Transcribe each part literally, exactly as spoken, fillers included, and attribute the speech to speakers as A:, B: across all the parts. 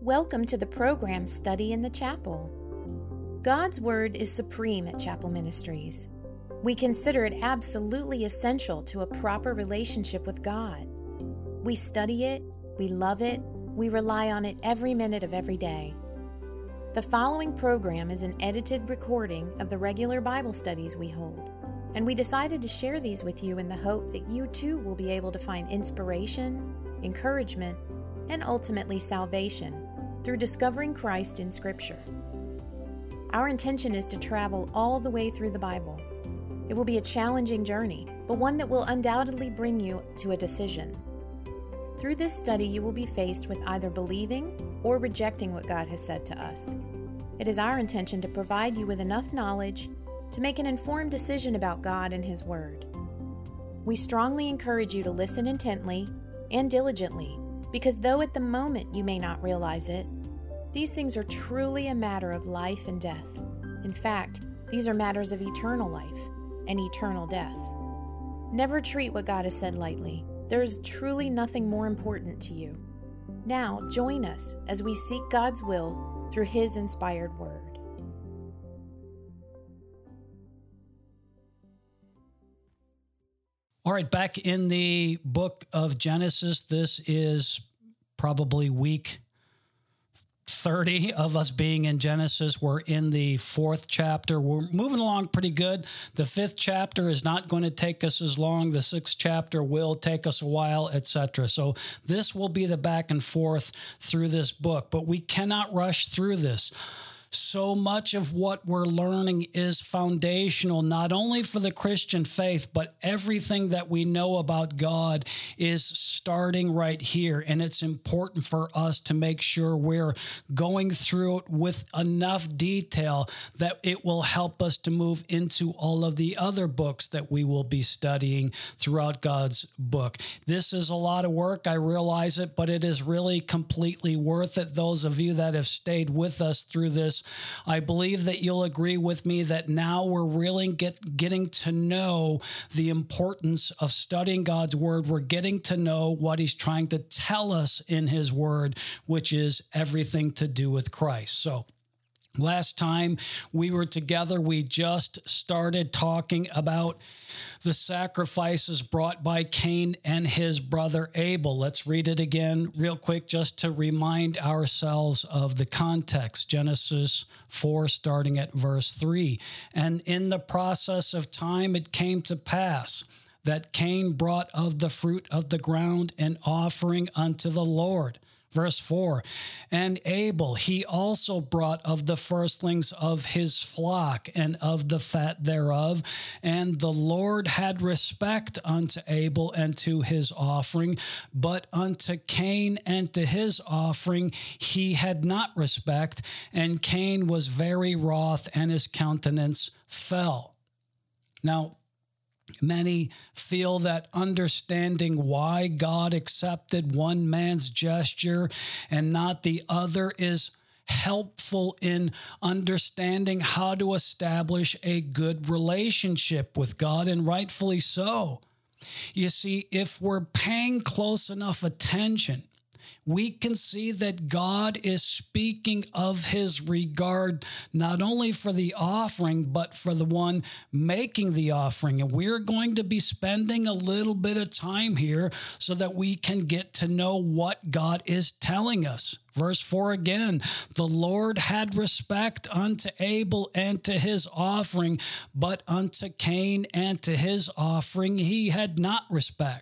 A: Welcome to the program Study in the Chapel. God's Word is supreme at Chapel Ministries. We consider it absolutely essential to a proper relationship with God. We study it, we love it, we rely on it every minute of every day. The following program is an edited recording of the regular Bible studies we hold, and we decided to share these with you in the hope that you too will be able to find inspiration, encouragement, and ultimately salvation through discovering Christ in Scripture. Our intention is to travel all the way through the Bible. It will be a challenging journey, but one that will undoubtedly bring you to a decision. Through this study, you will be faced with either believing or rejecting what God has said to us. It is our intention to provide you with enough knowledge to make an informed decision about God and His Word. We strongly encourage you to listen intently and diligently, because though at the moment you may not realize it, these things are truly a matter of life and death. In fact, these are matters of eternal life and eternal death. Never treat what God has said lightly. There is truly nothing more important to you. Now, join us as we seek God's will through His inspired Word.
B: All right, back in the book of Genesis, this is probably week thirty of us being in Genesis. We're in the fourth chapter. We're moving along pretty good. The fifth chapter is not going to take us as long. The sixth chapter will take us a while, et cetera. So this will be the back and forth through this book, but we cannot rush through this. So much of what we're learning is foundational, not only for the Christian faith, but everything that we know about God is starting right here. And it's important for us to make sure we're going through it with enough detail that it will help us to move into all of the other books that we will be studying throughout God's book. This is a lot of work, I realize it, but it is really completely worth it. Those of you that have stayed with us through this, I believe that you'll agree with me that now we're really get, getting to know the importance of studying God's Word. We're getting to know what He's trying to tell us in His Word, which is everything to do with Christ. So last time we were together, we just started talking about the sacrifices brought by Cain and his brother Abel. Let's read it again real quick just to remind ourselves of the context. Genesis four, starting at verse three. And in the process of time, it came to pass that Cain brought of the fruit of the ground an offering unto the Lord. Verse four, and Abel, he also brought of the firstlings of his flock and of the fat thereof. And the Lord had respect unto Abel and to his offering, but unto Cain and to his offering he had not respect. And Cain was very wroth, and his countenance fell. Now, many feel that understanding why God accepted one man's gesture and not the other is helpful in understanding how to establish a good relationship with God, and rightfully so. You see, if we're paying close enough attention, we can see that God is speaking of His regard not only for the offering, but for the one making the offering. And we're going to be spending a little bit of time here so that we can get to know what God is telling us. Verse four again, the Lord had respect unto Abel and to his offering, but unto Cain and to his offering he had not respect.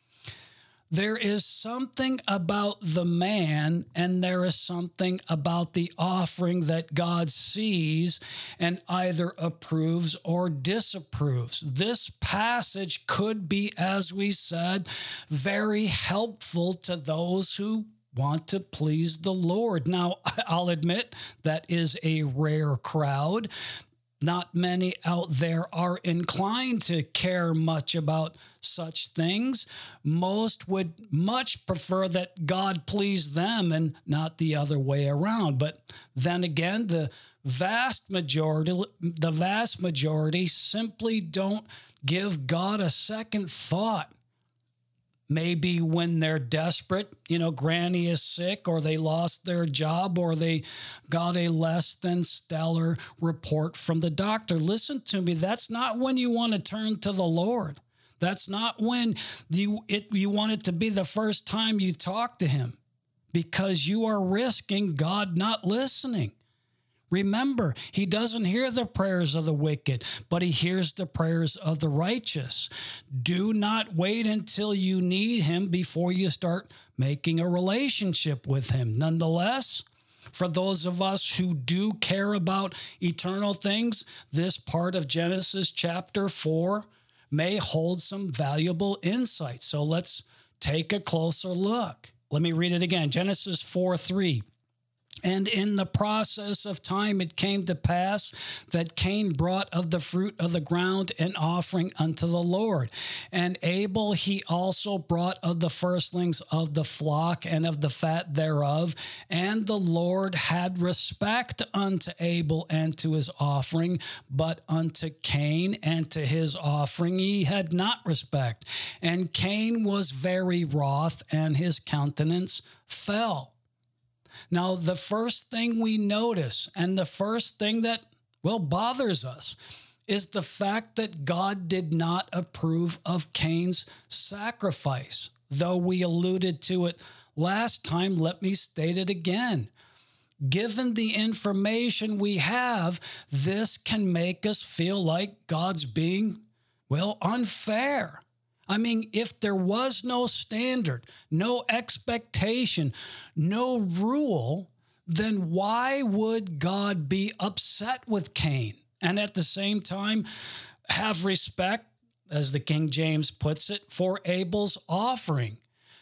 B: There is something about the man, and there is something about the offering that God sees and either approves or disapproves. This passage could be, as we said, very helpful to those who want to please the Lord. Now, I'll admit that is a rare crowd. Not many out there are inclined to care much about such things. Most would much prefer that God please them and not the other way around. But then again, the vast majority, the vast majority simply don't give God a second thought. Maybe when they're desperate, you know, granny is sick or they lost their job or they got a less than stellar report from the doctor. Listen to me. That's not when you want to turn to the Lord. That's not when you, it, you want it to be the first time you talk to him, because you are risking God not listening. Remember, he doesn't hear the prayers of the wicked, but he hears the prayers of the righteous. Do not wait until you need him before you start making a relationship with him. Nonetheless, for those of us who do care about eternal things, this part of Genesis chapter four may hold some valuable insight. So let's take a closer look. Let me read it again. Genesis four three. And in the process of time, it came to pass that Cain brought of the fruit of the ground an offering unto the Lord. And Abel he also brought of the firstlings of the flock and of the fat thereof. And the Lord had respect unto Abel and to his offering, but unto Cain and to his offering he had not respect. And Cain was very wroth, and his countenance fell. Now, the first thing we notice, and the first thing that, well, bothers us, is the fact that God did not approve of Cain's sacrifice. Though we alluded to it last time, let me state it again. Given the information we have, this can make us feel like God's being, well, unfair. I mean, if there was no standard, no expectation, no rule, then why would God be upset with Cain? And at the same time, have respect, as the King James puts it, for Abel's offering.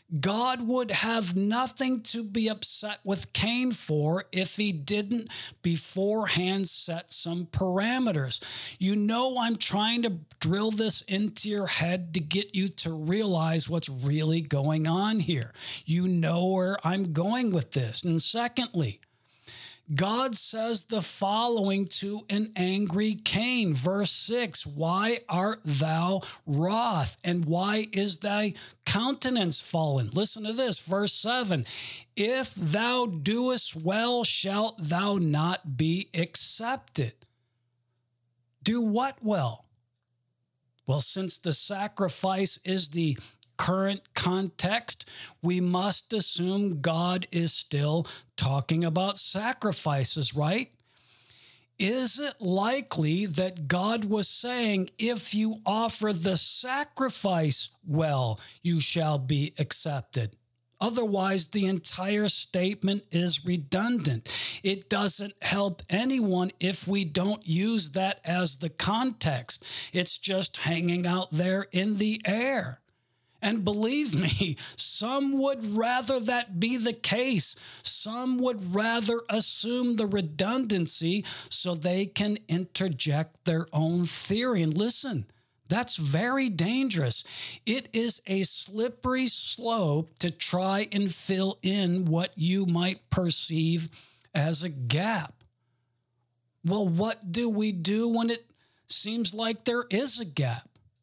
B: God would have nothing to be upset with Cain for if he didn't beforehand set some parameters. You know, I'm trying to drill this into your head to get you to realize what's really going on here. You know where I'm going with this. And secondly, God says the following to an angry Cain, verse six, why art thou wroth, and why is thy countenance fallen? Listen to this, verse seven, if thou doest well, shalt thou not be accepted. Do what well? Well, since the sacrifice is the current context, we must assume God is still talking about sacrifices, right? Is it likely that God was saying, if you offer the sacrifice well, you shall be accepted? Otherwise, the entire statement is redundant. It doesn't help anyone if we don't use that as the context. It's just hanging out there in the air. And believe me, some would rather that be the case. Some would rather assume the redundancy so they can interject their own theory. And listen, that's very dangerous. It is a slippery slope to try and fill in what you might perceive as a gap. Well, what do we do when it seems like there is a gap?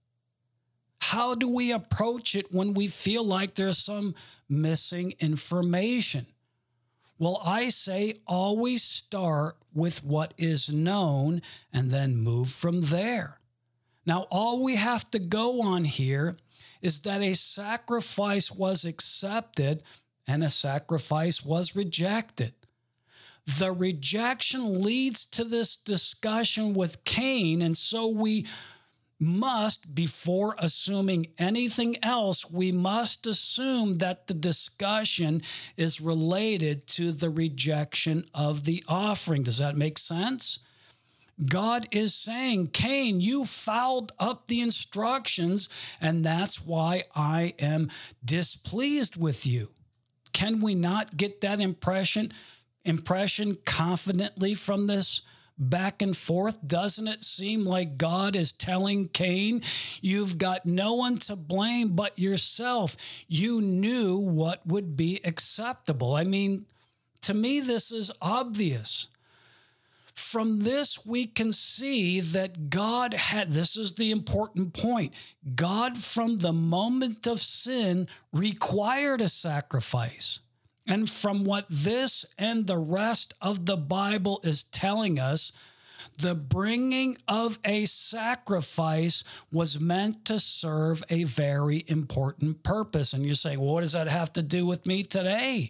B: How do we approach it when we feel like there's some missing information? Well, I say always start with what is known and then move from there. Now, all we have to go on here is that a sacrifice was accepted and a sacrifice was rejected. The rejection leads to this discussion with Cain, and so we must, before assuming anything else, we must assume that the discussion is related to the rejection of the offering. Does that make sense? God is saying, Cain, you fouled up the instructions, and that's why I am displeased with you. Can we not get that impression, impression confidently from this back and forth? Doesn't it seem like God is telling Cain, you've got no one to blame but yourself. You knew what would be acceptable. I mean, to me, this is obvious. from this, we can see that God had, this is the important point, God from the moment of sin required a sacrifice. And from what this and the rest of the Bible is telling us, the bringing of a sacrifice was meant to serve a very important purpose. And you're saying, well, what does that have to do with me today?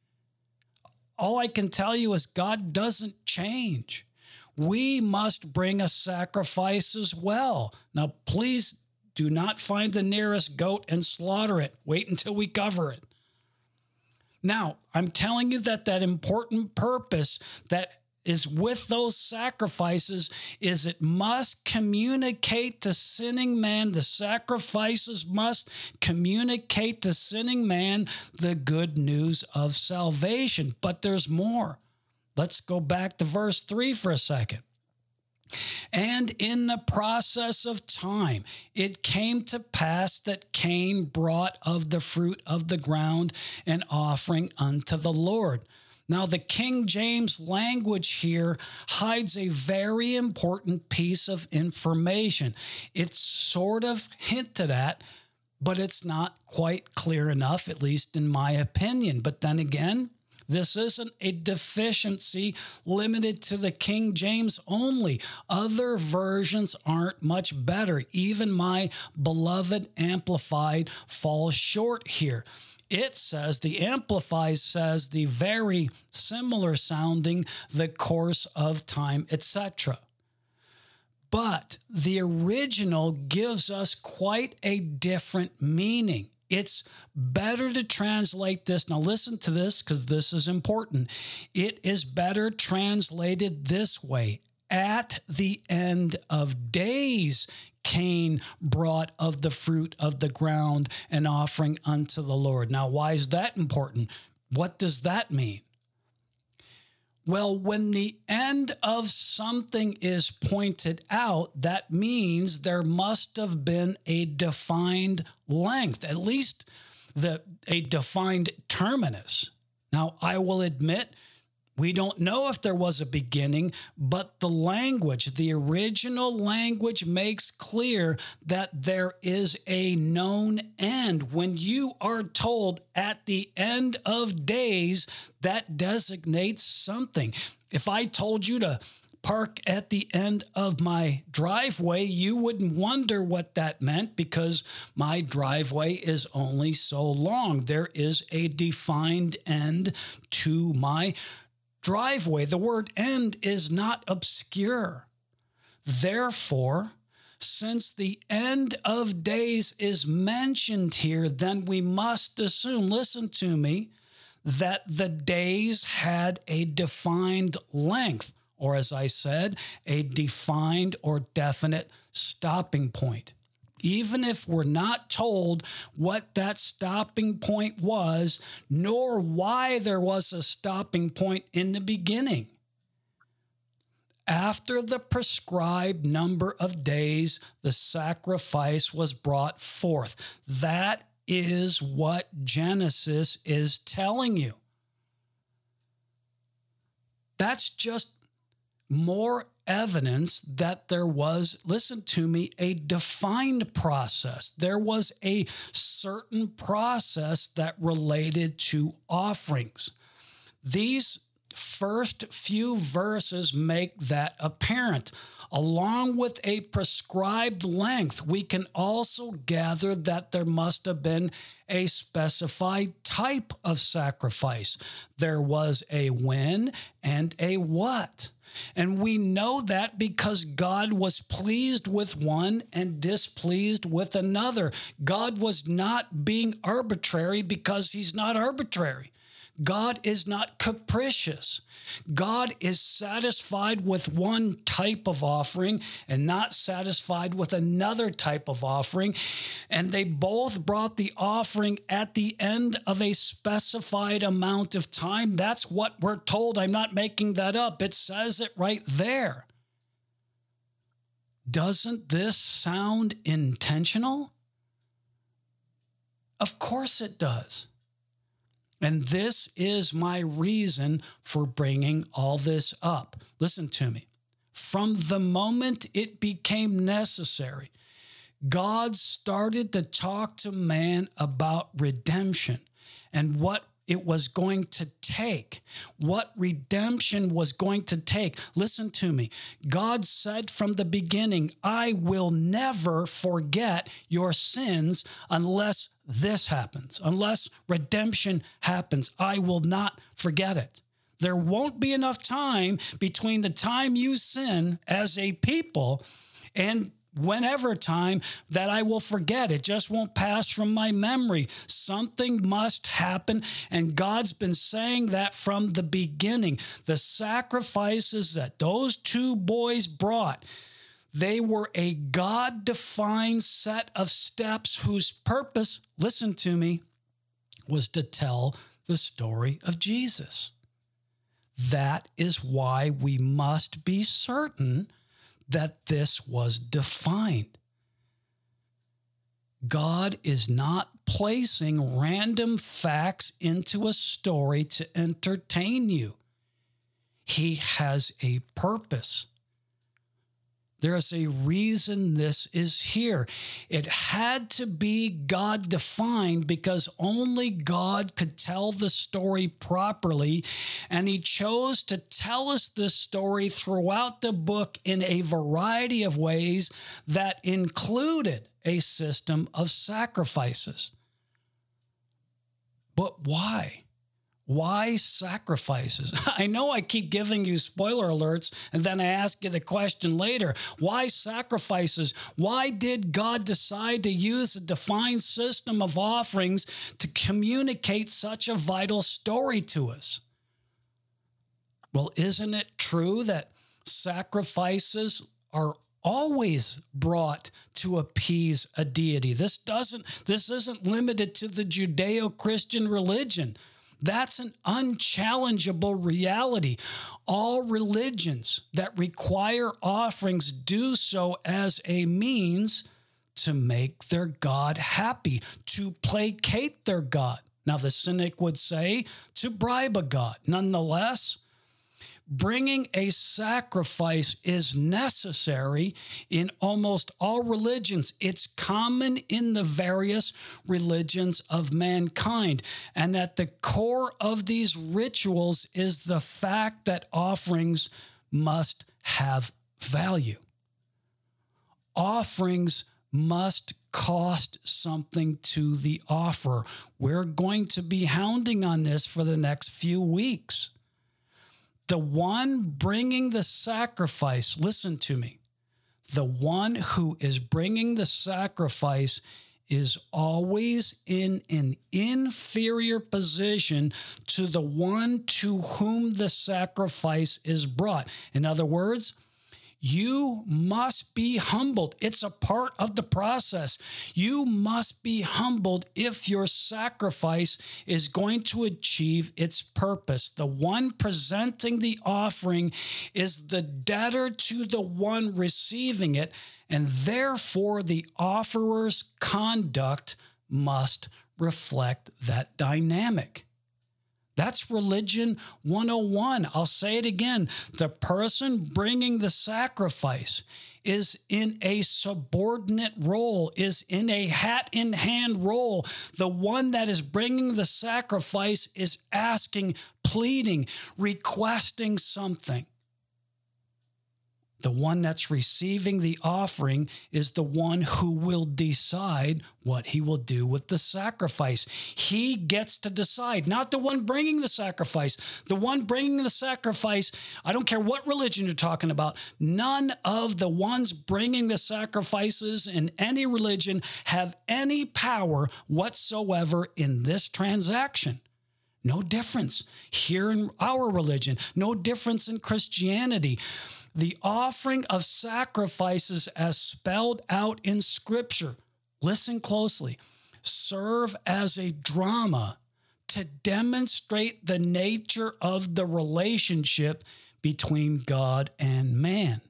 B: All I can tell you is God doesn't change. We must bring a sacrifice as well. Now, please do not find the nearest goat and slaughter it. Wait until we cover it. Now, I'm telling you that that important purpose that is with those sacrifices is it must communicate to sinning man. The sacrifices must communicate to sinning man the good news of salvation. But there's more. Let's go back to verse three for a second. And in the process of time, it came to pass that Cain brought of the fruit of the ground an offering unto the Lord. Now, the King James language here hides a very important piece of information. It's sort of hinted at, but it's not quite clear enough, at least in my opinion. But then again, this isn't a deficiency limited to the King James only. Other versions aren't much better. Even my beloved Amplified falls short here. It says, the Amplified says the very similar sounding, the course of time, et cetera. But the original gives us quite a different meaning. It's better to translate this. Now listen to this because this is important. It is better translated this way. At the end of days, Cain brought of the fruit of the ground an offering unto the Lord. Now, why is that important? What does that mean? Well, when the end of something is pointed out, that means there must have been a defined length, at least the a defined terminus. Now, I will admit, we don't know if there was a beginning, but the language, the original language makes clear that there is a known end. When you are told at the end of days, that designates something. If I told you to park at the end of my driveway, you wouldn't wonder what that meant because my driveway is only so long. There is a defined end to my driveway. The word end is not obscure. Therefore, since the end of days is mentioned here, then we must assume, listen to me, that the days had a defined length, or as I said, a defined or definite stopping point. Even if we're not told what that stopping point was, nor why there was a stopping point in the beginning. After the prescribed number of days, the sacrifice was brought forth. That is what Genesis is telling you. That's just more evidence that there was, listen to me, a defined process. There was a certain process that related to offerings. These first few verses make that apparent. Along with a prescribed length, we can also gather that there must have been a specified type of sacrifice. There was a when and a what. And we know that because God was pleased with one and displeased with another. God was not being arbitrary because he's not arbitrary. God is not capricious. God is satisfied with one type of offering and not satisfied with another type of offering. And they both brought the offering at the end of a specified amount of time. That's what we're told. I'm not making that up. It says it right there. Doesn't this sound intentional? Of course it does. And this is my reason for bringing all this up. Listen to me. from the moment it became necessary, God started to talk to man about redemption and what it was going to take, what redemption was going to take. Listen to me. God said from the beginning, I will never forget your sins unless this happens, unless redemption happens. I will not forget it. There won't be enough time between the time you sin as a people and whenever time that I will forget. It just won't pass from my memory. Something must happen, and God's been saying that from the beginning. The sacrifices that those two boys brought, they were a God-defined set of steps whose purpose, listen to me, was to tell the story of Jesus. That is why we must be certain that this was defined. God is not placing random facts into a story to entertain you. He has a purpose. There is a reason this is here. It had to be God-defined because only God could tell the story properly, and he chose to tell us this story throughout the book in a variety of ways that included a system of sacrifices. But why? Why sacrifices? I know I keep giving you spoiler alerts, and then I ask you the question later. Why sacrifices? Why did God decide to use a defined system of offerings to communicate such a vital story to us? Well, isn't it true that sacrifices are always brought to appease a deity? This doesn't, this isn't limited to the Judeo-Christian religion. That's an unchallengeable reality. All religions that require offerings do so as a means to make their God happy, to placate their God. Now, the cynic would say to bribe a God. Nonetheless, bringing a sacrifice is necessary in almost all religions. It's common in the various religions of mankind. And at the core of these rituals is the fact that offerings must have value. Offerings must cost something to the offerer. We're going to be hounding on this for the next few weeks. The one bringing the sacrifice, listen to me, the one who is bringing the sacrifice is always in an inferior position to the one to whom the sacrifice is brought. In other words, you must be humbled. It's a part of the process. You must be humbled if your sacrifice is going to achieve its purpose. The one presenting the offering is the debtor to the one receiving it, and therefore the offerer's conduct must reflect that dynamic. That's religion one oh one. I'll say it again. The person bringing the sacrifice is in a subordinate role, is in a hat-in-hand role. The one that is bringing the sacrifice is asking, pleading, requesting something. The one that's receiving the offering is the one who will decide what he will do with the sacrifice. He gets to decide, not the one bringing the sacrifice. The one bringing the sacrifice, I don't care what religion you're talking about, none of the ones bringing the sacrifices in any religion have any power whatsoever in this transaction. No difference here in our religion, no difference in Christianity. The offering of sacrifices as spelled out in Scripture, listen closely, serve as a drama to demonstrate the nature of the relationship between God and man.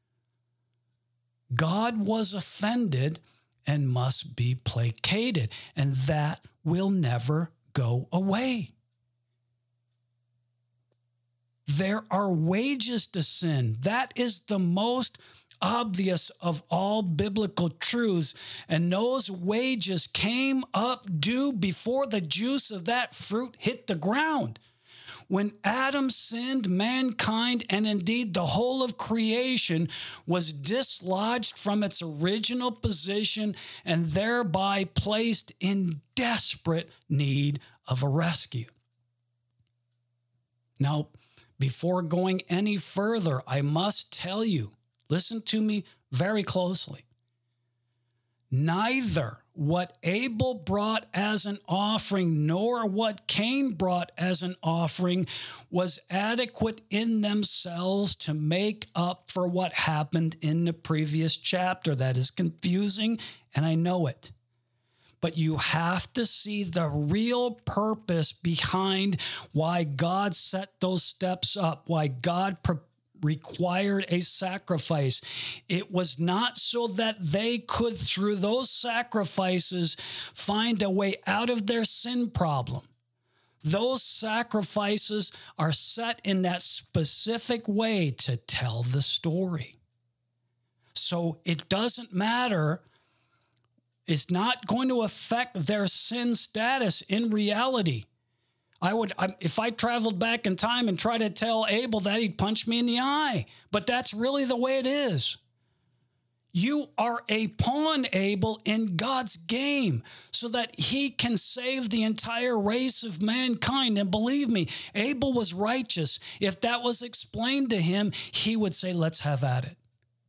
B: God was offended and must be placated, and that will never go away. There are wages to sin. That is the most obvious of all biblical truths. And those wages came up due before the juice of that fruit hit the ground. When Adam sinned, mankind, and indeed the whole of creation, was dislodged from its original position and thereby placed in desperate need of a rescue. Now, before going any further, I must tell you, listen to me very closely. Neither what Abel brought as an offering nor what Cain brought as an offering was adequate in themselves to make up for what happened in the previous chapter. That is confusing, and I know it. But you have to see the real purpose behind why God set those steps up, why God prepared required a sacrifice. It was not so that they could, through those sacrifices, find a way out of their sin problem. Those sacrifices are set in that specific way to tell the story. So it doesn't matter. It's not going to affect their sin status in reality. I would, if I traveled back in time and tried to tell Abel that, he'd punch me in the eye. But that's really the way it is. You are a pawn, Abel, in God's game so that he can save the entire race of mankind. And believe me, Abel was righteous. If that was explained to him, he would say, let's have at it.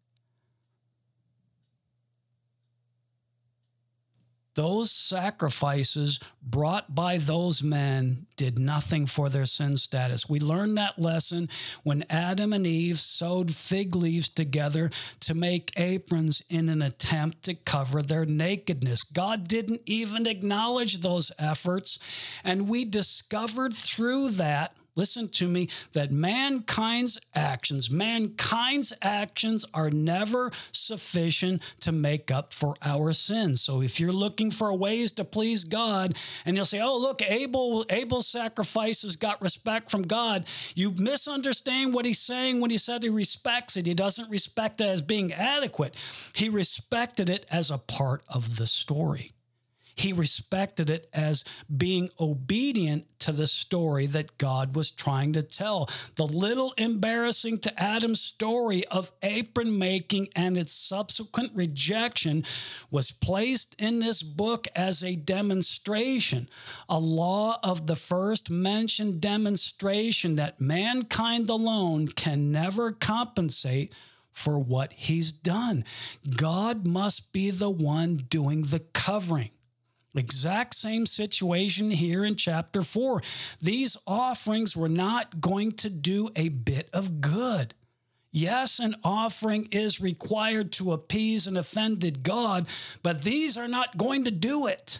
B: Those sacrifices brought by those men did nothing for their sin status. We learned that lesson when Adam and Eve sewed fig leaves together to make aprons in an attempt to cover their nakedness. God didn't even acknowledge those efforts, and we discovered through that, listen to me, that mankind's actions, mankind's actions are never sufficient to make up for our sins. So if you're looking for ways to please God, and you'll say, oh, look, Abel, Abel's sacrifices got respect from God, you misunderstand what he's saying when he said he respects it. He doesn't respect it as being adequate. He respected it as a part of the story. He respected it as being obedient to the story that God was trying to tell. The little embarrassing to Adam's story of apron making and its subsequent rejection was placed in this book as a demonstration, a law of the first mentioned demonstration that mankind alone can never compensate for what he's done. God must be the one doing the covering. Exact same situation here in chapter four. These offerings were not going to do a bit of good. Yes, an offering is required to appease an offended God, but these are not going to do it.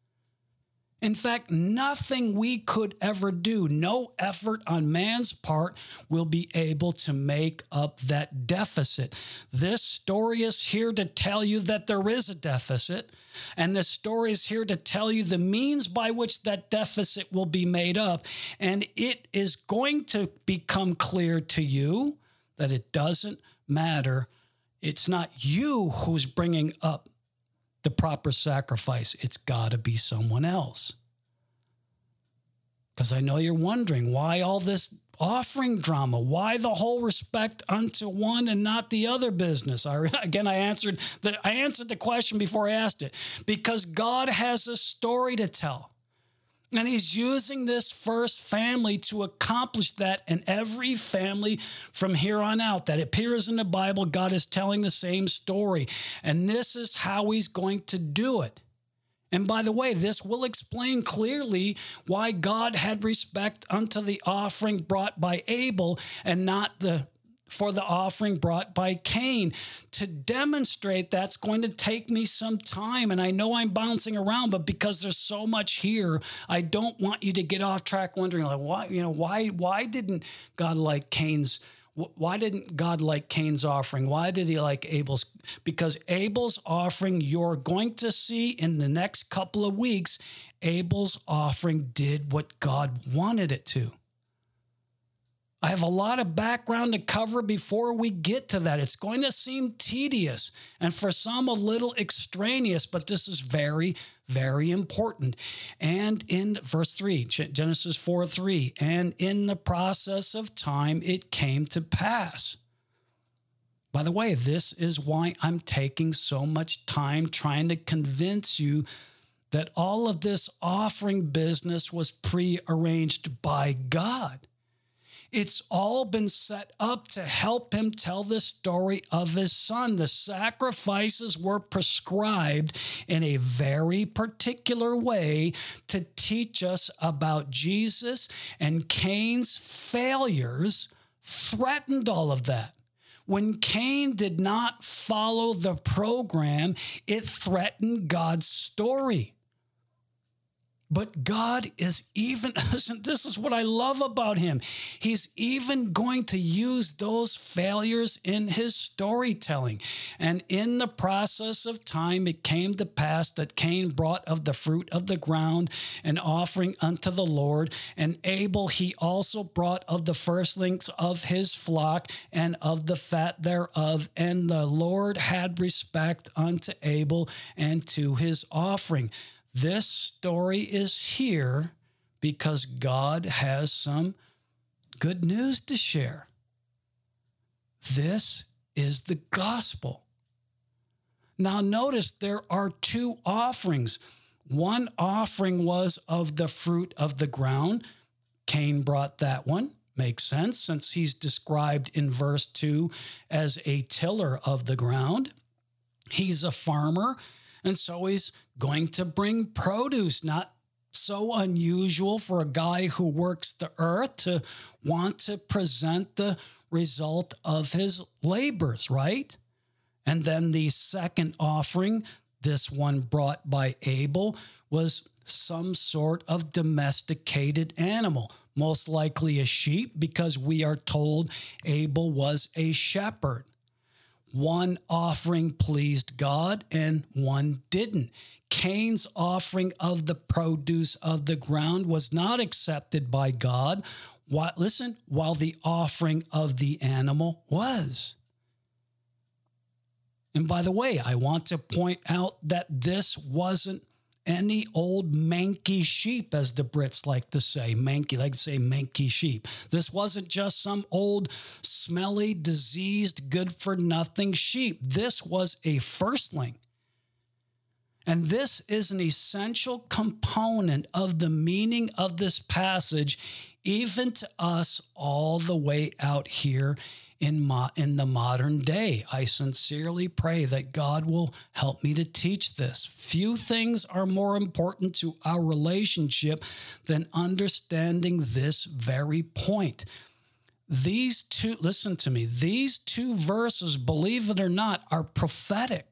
B: In fact, nothing we could ever do, no effort on man's part will be able to make up that deficit. This story is here to tell you that there is a deficit, and this story is here to tell you the means by which that deficit will be made up. And it is going to become clear to you that it doesn't matter. It's not you who's bringing up the proper sacrifice. It's got to be someone else. Because I know you're wondering, why all this offering drama? Why the whole respect unto one and not the other business? I, again, I answered the, I answered the question before I asked it. Because God has a story to tell. And he's using this first family to accomplish that. And every family from here on out that appears in the Bible, God is telling the same story. And this is how he's going to do it. And by the way, this will explain clearly why God had respect unto the offering brought by Abel and not the for the offering brought by Cain. To demonstrate that's going to take me some time, and I know I'm bouncing around, but because there's so much here, I don't want you to get off track wondering, like, why, you know, why, why didn't God like Cain's? Why didn't God like Cain's offering? Why did he like Abel's? Because Abel's offering, you're going to see in the next couple of weeks, Abel's offering did what God wanted it to. I have a lot of background to cover before we get to that. It's going to seem tedious and for some a little extraneous, but this is very, very important. And in verse three, Genesis four three, and in the process of time, it came to pass. By the way, this is why I'm taking so much time trying to convince you that all of this offering business was prearranged by God. It's all been set up to help him tell the story of his son. The sacrifices were prescribed in a very particular way to teach us about Jesus, and Cain's failures threatened all of that. When Cain did not follow the program, it threatened God's story. But God is even, listen, this is what I love about him. He's even going to use those failures in his storytelling. And in the process of time, it came to pass that Cain brought of the fruit of the ground an offering unto the Lord. And Abel he also brought of the firstlings of his flock and of the fat thereof. And the Lord had respect unto Abel and to his offering. This story is here because God has some good news to share. This is the gospel. Now notice there are two offerings. One offering was of the fruit of the ground. Cain brought that one. Makes sense since he's described in verse two as a tiller of the ground. He's a farmer. And so he's going to bring produce, not so unusual for a guy who works the earth to want to present the result of his labors, right? And then the second offering, this one brought by Abel, was some sort of domesticated animal, most likely a sheep, because we are told Abel was a shepherd. One offering pleased God and one didn't. Cain's offering of the produce of the ground was not accepted by God. What, listen, while the offering of the animal was. And by the way, I want to point out that this wasn't any old manky sheep, as the Brits like to say, manky, like to say manky sheep. This wasn't just some old, smelly, diseased, good-for-nothing sheep. This was a firstling. And this is an essential component of the meaning of this passage, even to us all the way out here in, mo- in the modern day. I sincerely pray that God will help me to teach this. Few things are more important to our relationship than understanding this very point. These two, listen to me, these two verses, believe it or not, are prophetic.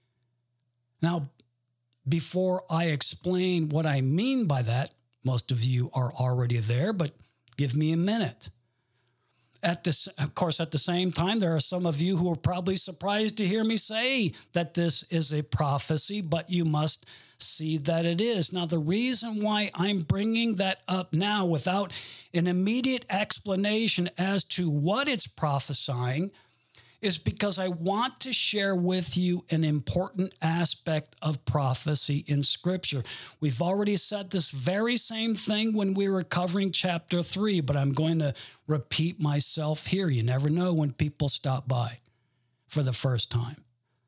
B: Now, before I explain what I mean by that, most of you are already there, but give me a minute. At this, of course, at the same time, there are some of you who are probably surprised to hear me say that this is a prophecy, but you must see that it is. Now, the reason why I'm bringing that up now without an immediate explanation as to what it's prophesying is because I want to share with you an important aspect of prophecy in Scripture. We've already said this very same thing when we were covering chapter three, but I'm going to repeat myself here. You never know when people stop by for the first time.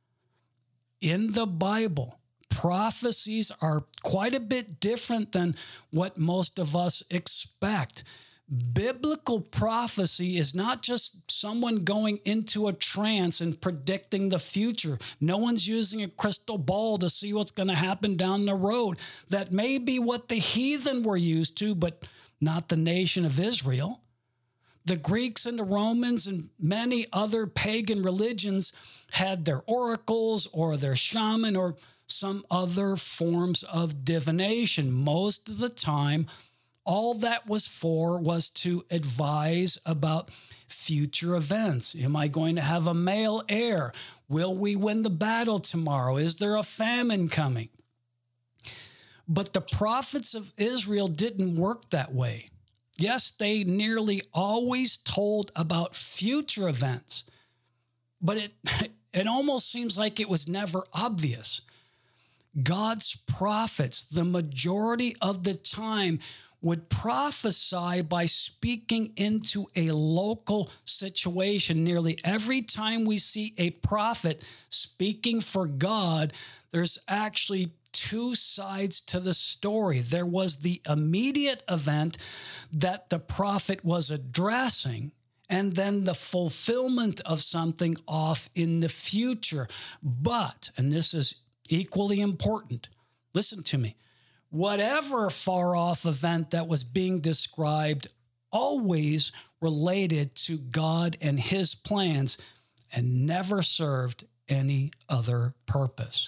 B: In the Bible, prophecies are quite a bit different than what most of us expect. Biblical prophecy is not just someone going into a trance and predicting the future. No one's using a crystal ball to see what's going to happen down the road. That may be what the heathen were used to, but not the nation of Israel. The Greeks and the Romans and many other pagan religions had their oracles or their shaman or some other forms of divination. Most of the time, all that was for was to advise about future events. Am I going to have a male heir? Will we win the battle tomorrow? Is there a famine coming? But the prophets of Israel didn't work that way. Yes, they nearly always told about future events, but it, it almost seems like it was never obvious. God's prophets, the majority of the time, would prophesy by speaking into a local situation. Nearly every time we see a prophet speaking for God, there's actually two sides to the story. There was the immediate event that the prophet was addressing, and then the fulfillment of something off in the future. But, and this is equally important, listen to me, whatever far-off event that was being described always related to God and his plans and never served any other purpose.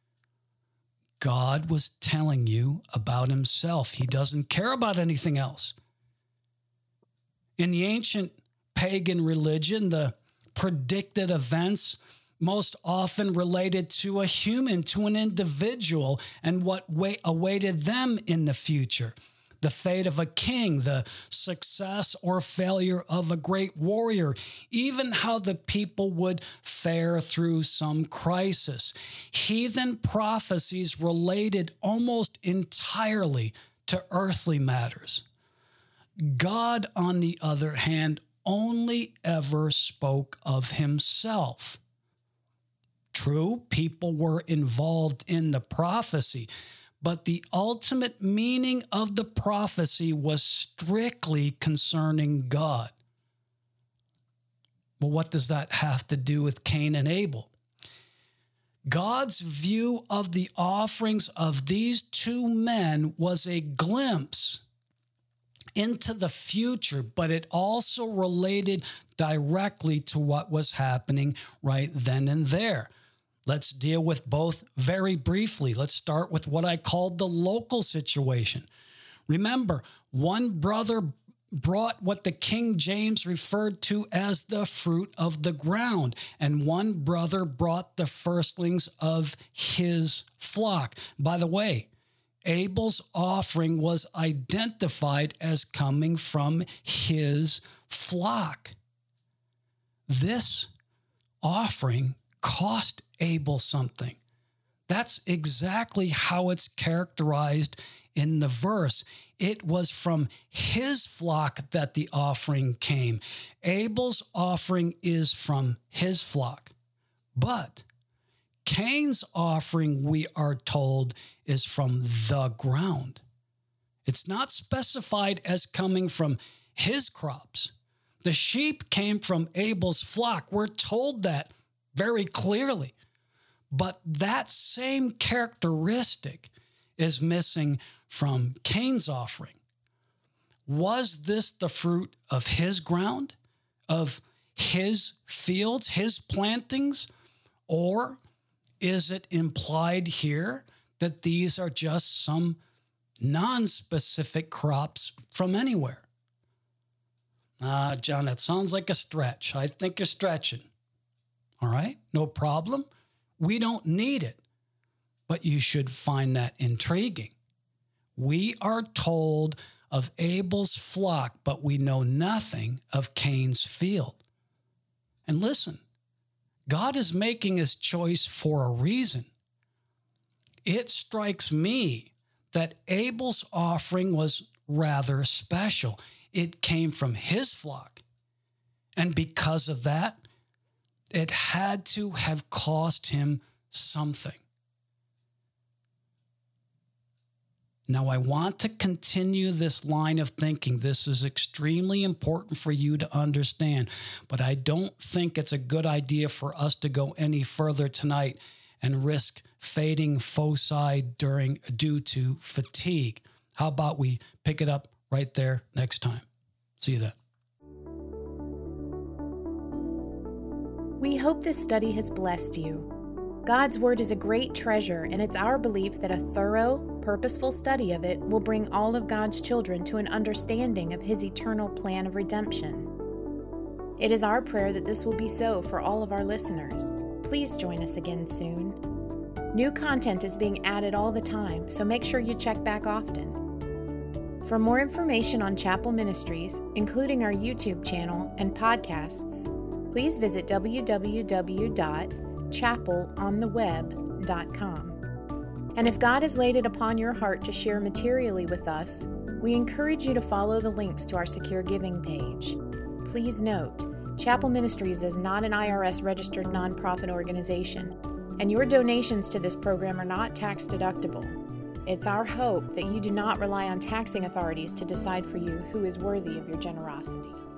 B: God was telling you about himself. He doesn't care about anything else. In the ancient pagan religion, the predicted events most often related to a human, to an individual, and what wa- awaited them in the future. The fate of a king, the success or failure of a great warrior, even how the people would fare through some crisis. Heathen prophecies related almost entirely to earthly matters. God, on the other hand, only ever spoke of himself. True, people were involved in the prophecy, but the ultimate meaning of the prophecy was strictly concerning God. Well, what does that have to do with Cain and Abel? God's view of the offerings of these two men was a glimpse into the future, but it also related directly to what was happening right then and there. Let's deal with both very briefly. Let's start with what I called the local situation. Remember, one brother brought what the King James referred to as the fruit of the ground, and one brother brought the firstlings of his flock. By the way, Abel's offering was identified as coming from his flock. This offering cost Abel something. That's exactly how it's characterized in the verse. It was from his flock that the offering came. Abel's offering is from his flock. But Cain's offering, we are told, is from the ground. It's not specified as coming from his crops. The sheep came from Abel's flock. We're told that very clearly. But that same characteristic is missing from Cain's offering. Was this the fruit of his ground, of his fields, his plantings, or is it implied here that these are just some non-specific crops from anywhere? Ah, John, that sounds like a stretch. I think you're stretching. All right, no problem. We don't need it, but you should find that intriguing. We are told of Abel's flock, but we know nothing of Cain's field. And listen, God is making his choice for a reason. It strikes me that Abel's offering was rather special. It came from his flock. And because of that, it had to have cost him something. Now, I want to continue this line of thinking. This is extremely important for you to understand, but I don't think it's a good idea for us to go any further tonight and risk fading foci during due to fatigue. How about we pick it up right there next time? See you then.
A: We hope this study has blessed you. God's Word is a great treasure, and it's our belief that a thorough, purposeful study of it will bring all of God's children to an understanding of His eternal plan of redemption. It is our prayer that this will be so for all of our listeners. Please join us again soon. New content is being added all the time, so make sure you check back often. For more information on Chapel Ministries, including our YouTube channel and podcasts, please visit w w w dot chapel on the web dot com. And if God has laid it upon your heart to share materially with us, we encourage you to follow the links to our secure giving page. Please note, Chapel Ministries is not an I R S-registered nonprofit organization, and your donations to this program are not tax deductible. It's our hope that you do not rely on taxing authorities to decide for you who is worthy of your generosity.